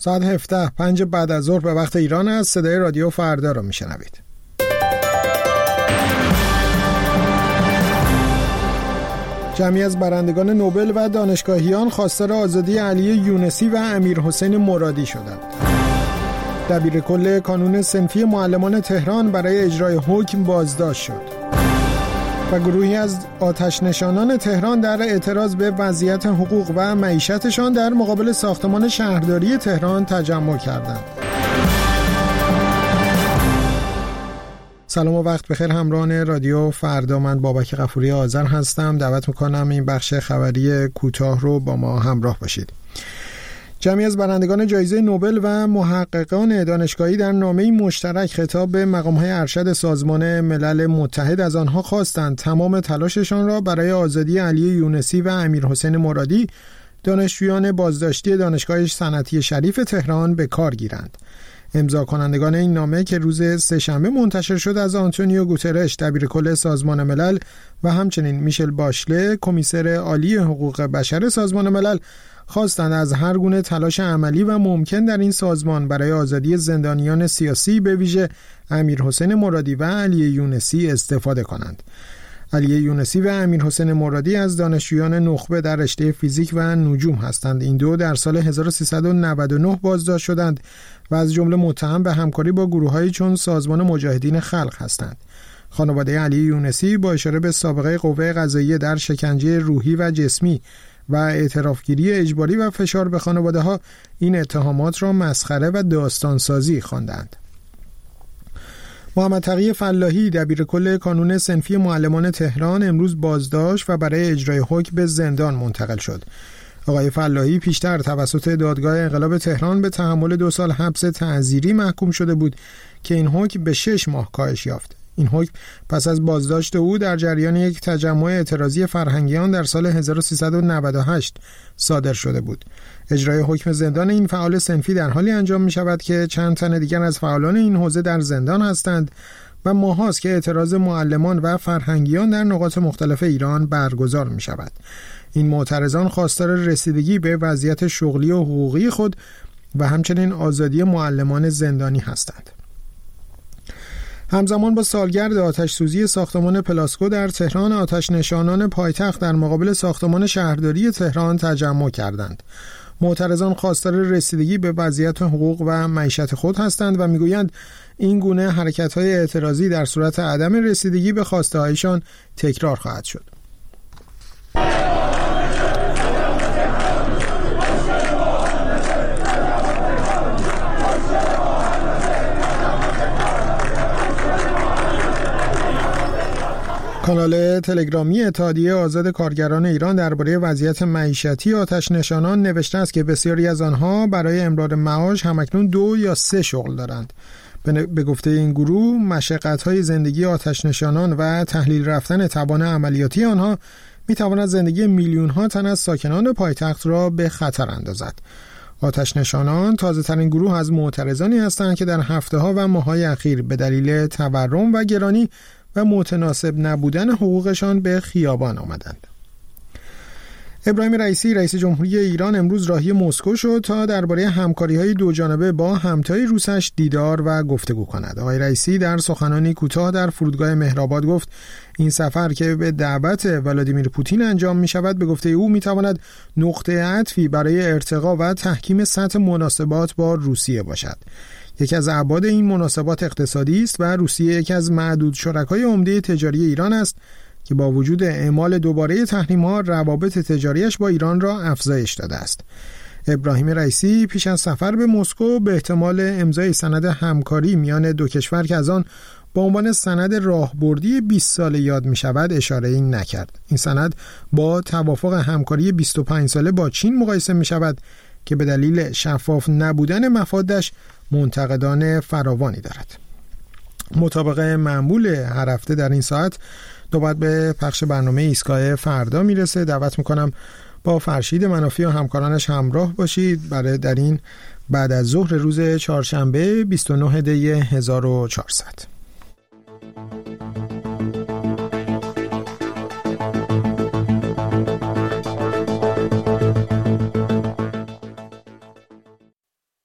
ساعت 17:05 بعد از ظهر به وقت ایران است. صدای رادیو فردا رو میشنوید. جمعی از برندگان نوبل و دانشگاهیان خواستار آزادی علی یونسی و امیرحسین مرادی شدند. دبیرکل کانون صنفی معلمان تهران برای اجرای حکم بازداشت شد. و گروهی از آتش‌نشانان تهران در اعتراض به وضعیت حقوق و معیشتشان در مقابل ساختمان شهرداری تهران تجمع کردند. سلام و وقت بخیر همراهان رادیو فردا، من بابک غفوری آذر هستم. دعوت میکنم این بخش خبری کوتاه رو با ما همراه باشید. جمعی از برندگان جایزه نوبل و محققان دانشگاهی در نامه‌ای مشترک خطاب به مقام‌های ارشد سازمان ملل متحد از آنها خواستند تمام تلاششان را برای آزادی علی یونسی و امیرحسین مرادی، دانشجویان بازداشتی دانشگاه صنعتی شریف تهران، به کار گیرند. امضا کنندگان این نامه که روز سه‌شنبه منتشر شد از آنتونیو گوترش، دبیرکل سازمان ملل، و همچنین میشل باشله، کمیسر عالی حقوق بشر سازمان ملل، خواستند از هر گونه تلاش عملی و ممکن در این سازمان برای آزادی زندانیان سیاسی، به ویژه امیرحسین مرادی و علی یونسی، استفاده کنند. علی یونسی و امیرحسین مرادی از دانشجویان نخبه در رشته فیزیک و نجوم هستند. این دو در سال 1399 بازداشت شدند و از جمله متهم به همکاری با گروه‌هایی چون سازمان مجاهدین خلق هستند. خانواده علی یونسی با اشاره به سابقه قوه قضاییه در شکنجه روحی و جسمی و اعترافگیری اجباری و فشار به خانواده‌ها این اتهامات را مسخره و داستانسازی خواندند. محمد تقی فلاحی، دبیرکل کانون صنفی معلمان تهران، امروز بازداشت و برای اجرای حکم به زندان منتقل شد. آقای فلاحی پیشتر توسط دادگاه انقلاب تهران به تحمل 2 سال حبس تعزیری محکوم شده بود که این حکم به 6 ماه کاهش یافت. این حکم پس از بازداشت او در جریان یک تجمع اعتراضی فرهنگیان در سال 1398 صادر شده بود. اجرای حکم زندان این فعال صنفی در حالی انجام می شود که چند تن دیگر از فعالان این حوزه در زندان هستند و ماهاست که اعتراض معلمان و فرهنگیان در نقاط مختلف ایران برگزار می شود. این معترضان خواستار رسیدگی به وضعیت شغلی و حقوقی خود و همچنین آزادی معلمان زندانی هستند. همزمان با سالگرد آتش‌سوزی ساختمان پلاسکو در تهران، آتش‌نشانان پایتخت در مقابل ساختمان شهرداری تهران تجمع کردند. معترضان خواستار رسیدگی به وضعیت حقوق و معیشت خود هستند و میگویند این گونه حرکت‌های اعتراضی در صورت عدم رسیدگی به خواسته‌هایشان تکرار خواهد شد. کانال تلگرامی اتحادیه آزاد کارگران ایران درباره وضعیت معیشتی آتش‌نشانان نوشته است که بسیاری از آنها برای امرار معاش همکنون 2 یا 3 شغل دارند. به گفته این گروه، مشقت‌های زندگی آتش‌نشانان و تحلیل رفتن توان عملیاتی آنها می‌تواند زندگی میلیون‌ها تن از ساکنان پایتخت را به خطر اندازد. آتش‌نشانان تازه‌ترین گروه از معترضانی هستند که در هفته‌ها و ماه‌های اخیر به دلیل تورم و گرانی و متناسب نبودن حقوقشان به خیابان آمدند. ابراهیم رئیسی، رئیس جمهوری ایران، امروز راهی مسکو شد تا درباره همکاری‌های دوجانبه با همتای روسش دیدار و گفتگو کند. آقای رئیسی در سخنانی کوتاه در فرودگاه مهرآباد گفت این سفر که به دعوت ولادیمیر پوتین انجام می‌شود، به گفته او می‌تواند نقطه عطفی برای ارتقا و تحکیم سطح مناسبات با روسیه باشد. یکی از ابعاد این مناسبات اقتصادی است و روسیه یکی از معدود شرکای عمده تجاری ایران است که با وجود اعمال دوباره تحریم‌ها روابط تجاریش با ایران را افزایش داده است. ابراهیم رئیسی پیش از سفر به مسکو به احتمال امضای سند همکاری میان دو کشور که از آن با عنوان سند راهبردی 20 ساله یاد می شود اشاره‌ای نکرد. این سند با توافق همکاری 25 ساله با چین مقایسه می شود که به دلیل شفاف نبودن مفادش منتقدان فراوانی دارد. مطابق معمول هر هفته در این ساعت نوبت به پخش برنامه ایستگاه فردا میرسه. دعوت میکنم با فرشید منافی و همکارانش همراه باشید برای در این بعد از ظهر روز چهارشنبه 29 دی 1400.